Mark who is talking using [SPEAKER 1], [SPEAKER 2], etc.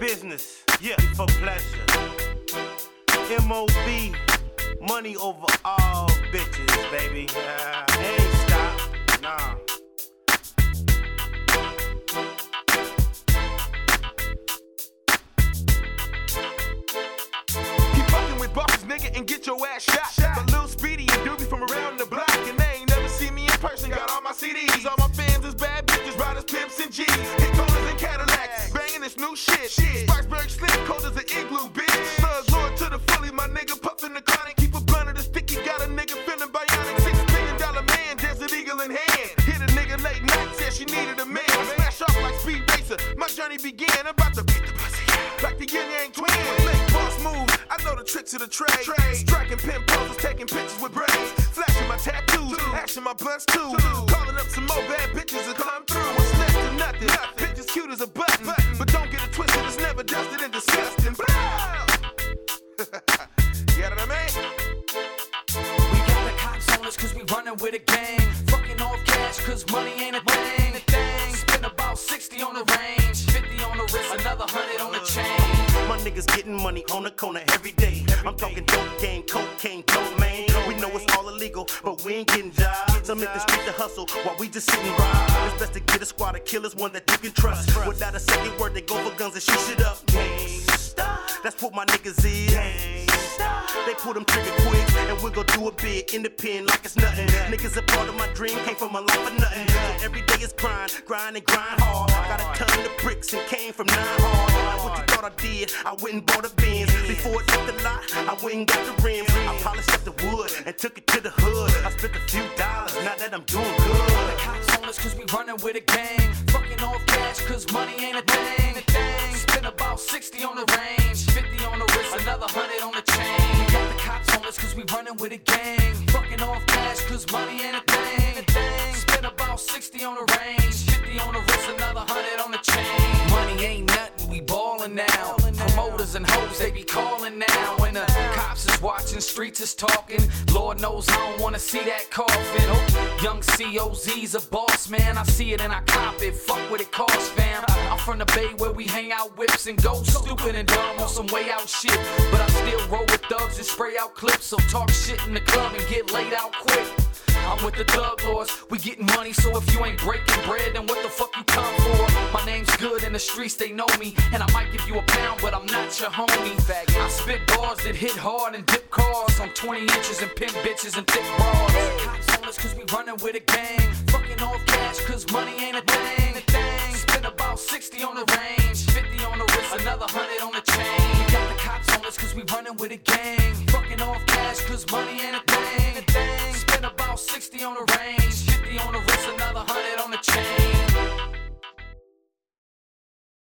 [SPEAKER 1] business, yeah, for pleasure. M.O.B. Money over all bitches, baby. They ain't stop, nah.
[SPEAKER 2] Keep fucking with bosses, nigga, and get your ass shot. But Lil Speedy and Doobie from around the block, and they ain't never seen me in person. Got all my CDs, all my fans is bad bitches, riders, pimps, and G's. Hit corners and Cadillacs, banging this new shit. Sparksburg Slim, cold as an igloo, bitch. Slug Lord to the fully, my nigga puffin' the chronic. Keep a blunt of the sticky, got a nigga feeling bionic. $6 million man, Desert Eagle in hand. Hit a nigga late night, said she needed a man. Smash off like Speed Racer, my journey began. About to beat the pussy like the Yin Yang twins. Make boss moves, I know the tricks of the trade. Striking pin poses, taking pictures with braids. Flashing my tattoos, ashing my blunts too. Calling up some more bad bitches to come through. What's next to nothing? Bitches cute as a button, but don't get it twisted, it's never dusted and disgusting. You know what I mean?
[SPEAKER 3] We got the cops on us cause we running with a gang. Fucking off cash cause money ain't a thing. Spend about 60 on the range, 50 on the wrist, another 100 on the chain.
[SPEAKER 1] My niggas getting money on the corner every day. I'm talking dope game, cocaine, dope man. We know it's all illegal, but we ain't getting jobs. Some hit the street to hustle while we just sit and ride. It's best to get a squad of killers, one that you can trust. Without a second word, they go for guns and shoot shit up. That's what my niggas is. They pull them trigger quick, and we'll go do a bit in the pen like it's nothing. Niggas a part of my dream, came from a life of nothing. So every day is grind and grind hard. Got a ton of bricks and came from 9 hard. What you thought I did? I went and bought a Benz. Before it hit the lot, I went and got the rims. I polished up the wood and took it to the hood. I spent a few dollars, now that I'm doing good.
[SPEAKER 3] The cops on us cause we running with a gang. Fucking off cash cause money ain't a thing. Spend about 60 on the range, 50 on the wrist, another 100 on the chain. We got the cops on us cause we running with a gang. Fucking off cash cause money ain't a thing. Spend about 60 on the range, 50 on the wrist, another 100 on the chain. Money ain't nothing, we ballin' now. Promoters and hoes, they be calling now. When the cops is watching, streets is talking. Lord knows I don't wanna see that coffin. Young COZ's a boss, man. I see it and I cop it. Fuck what it costs, fam. I'm from the Bay where we hang out whips and go stupid and dumb on some way out shit. But I still roll with thugs and spray out clips. So talk shit in the club and get laid out quick. I'm with the thug lords, we getting money, so if you ain't breaking bread, then what the fuck you come for? My name's good in the streets, they know me, and I might give you a pound, but I'm not your homie. I spit bars that hit hard and dip cars on 20 inches and pimp bitches and thick bras. Cops on us cause we running with a gang. Fucking off cash cause money ain't a thing. Spend about 60 on the range, 50 on the wrist, another 100 on the chain. We got the cops on us cause we running with a gang. Fucking off cash cause money ain't a thing. Spend about 60 on the range, 50 on the wrist, another 100